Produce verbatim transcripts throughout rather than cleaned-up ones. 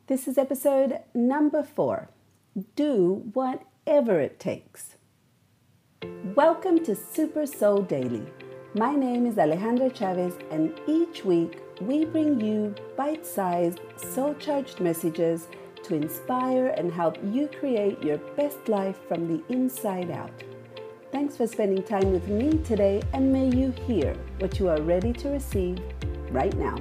This is episode number four. Do whatever it takes. Welcome to Super Soul Daily. My name is Alejandra Chavez, and each week we bring you bite-sized, soul-charged messages to inspire and help you create your best life from the inside out. Thanks for spending time with me today, and may you hear what you are ready to receive right now.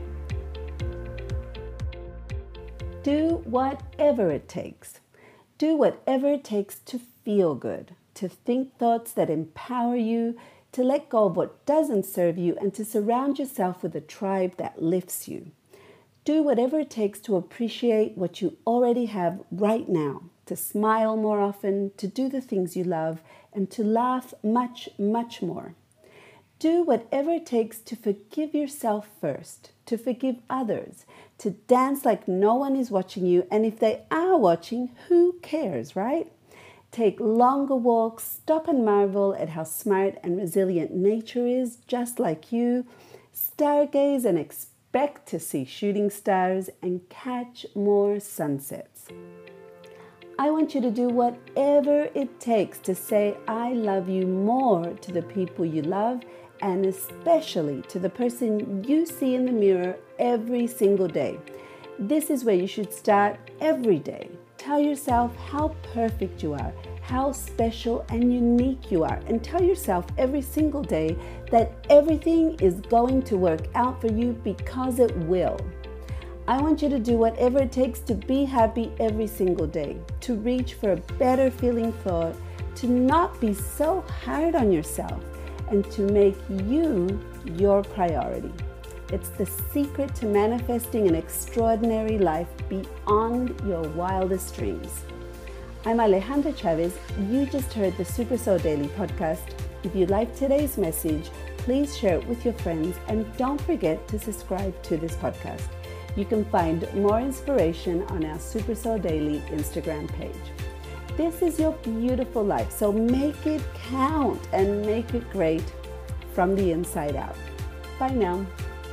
Do whatever it takes. Do whatever it takes to feel good, to think thoughts that empower you, to let go of what doesn't serve you, and to surround yourself with a tribe that lifts you. Do whatever it takes to appreciate what you already have right now, to smile more often, to do the things you love, and to laugh much, much more. Do whatever it takes to forgive yourself first, to forgive others, to dance like no one is watching you, and if they are watching, who cares, right? Take longer walks, stop and marvel at how smart and resilient nature is, just like you. Stargaze and expect to see shooting stars and catch more sunsets. I want you to do whatever it takes to say I love you more to the people you love, and especially to the person you see in the mirror every single day. This is where you should start every day. Tell yourself how perfect you are, how special and unique you are, and tell yourself every single day that everything is going to work out for you because it will. I want you to do whatever it takes to be happy every single day, to reach for a better feeling thought, to not be so hard on yourself, and to make you your priority. It's the secret to manifesting an extraordinary life beyond your wildest dreams. I'm Alejandra Chavez. You just heard the Super Soul Daily podcast. If you like today's message, please share it with your friends, and don't forget to subscribe to this podcast. You can find more inspiration on our Super Soul Daily Instagram page. This is your beautiful life, so make it count and make it great from the inside out. Bye now.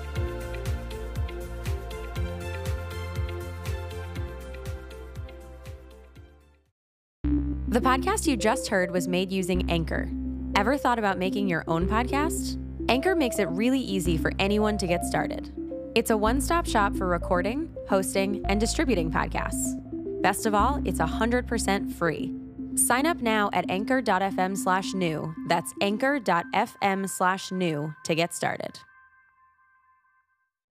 The podcast you just heard was made using Anchor. Ever thought about making your own podcast? Anchor makes it really easy for anyone to get started. It's a one-stop shop for recording, hosting, and distributing podcasts. Best of all, it's one hundred percent free. Sign up now at anchor.fm slash new. That's anchor.fm slash new to get started.